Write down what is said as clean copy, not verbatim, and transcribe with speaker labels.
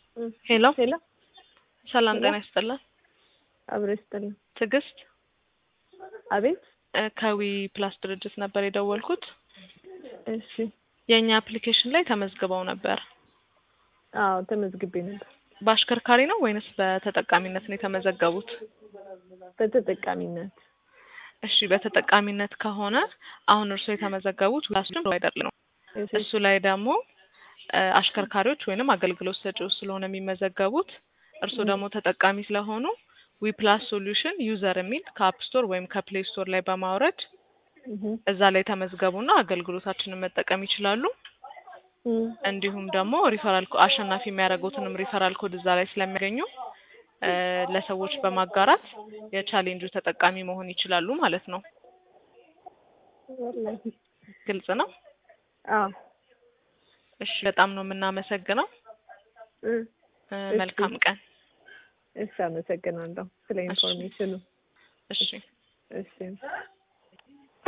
Speaker 1: ሄሎ
Speaker 2: ሄሎ
Speaker 1: ሰላም
Speaker 2: ሄሎ
Speaker 1: ጤና ይስጥልን።
Speaker 2: አብረስተኝ
Speaker 1: ትዕግስት
Speaker 2: አቤት።
Speaker 1: ከዊ ፕላስ ድርጅት ነበር የደወልኩት።
Speaker 2: እሺ
Speaker 1: የኛ አፕሊኬሽን ላይ ተመዝግበው ነበር።
Speaker 2: አዎ ተመዝግቤ ነበር።
Speaker 1: በአሽከርካሪ ነው ወይንስ በተጠቃሚነት ነው የተመዘገቡት?
Speaker 2: በተጠቃሚነት።
Speaker 1: እሺ በተጠቃሚነት ከሆነ አሁን እርስዎ የተመዘገቡት ፕላስም ፕሮቫይደር ነው።
Speaker 2: እሺ
Speaker 1: እሱ ላይ ደግሞ አሽከርካሪዎች ወይንም አገልግሎት ሰጪዎች ስለሆነ የሚመዘገቡት እርስዎ ደግሞ ተጠቃሚ ስለሆኑ ዊ ፕላስ ሶሉሽን ዩዘር የሚል ከአፕ ስቶር ወይም ከፕሌይ ስቶር ላይ በማውረድ እዛ ላይ ተመዝገቡና አገልግሎታችንን መጠቀም ይችላሉ። እንዲሁም ደግሞ ሪፈራል አሸናፊ የሚያደርጉትንም ሪፈራል ኮድ እዛ ላይ ስለሚያገኙ ለሰዎች በማጋራት የቻሌንጁ ተጠቃሚ መሆን ይችላሉ ማለት ነው። ግልጽ ነው?
Speaker 2: አዎ
Speaker 1: እሺ በጣም ነው የምናመሰግነው። መልካም ቀን።
Speaker 2: እሺ አመሰግናለሁ ስለ ኢንፎርሜሽኑ።
Speaker 1: እሺ
Speaker 2: እሺ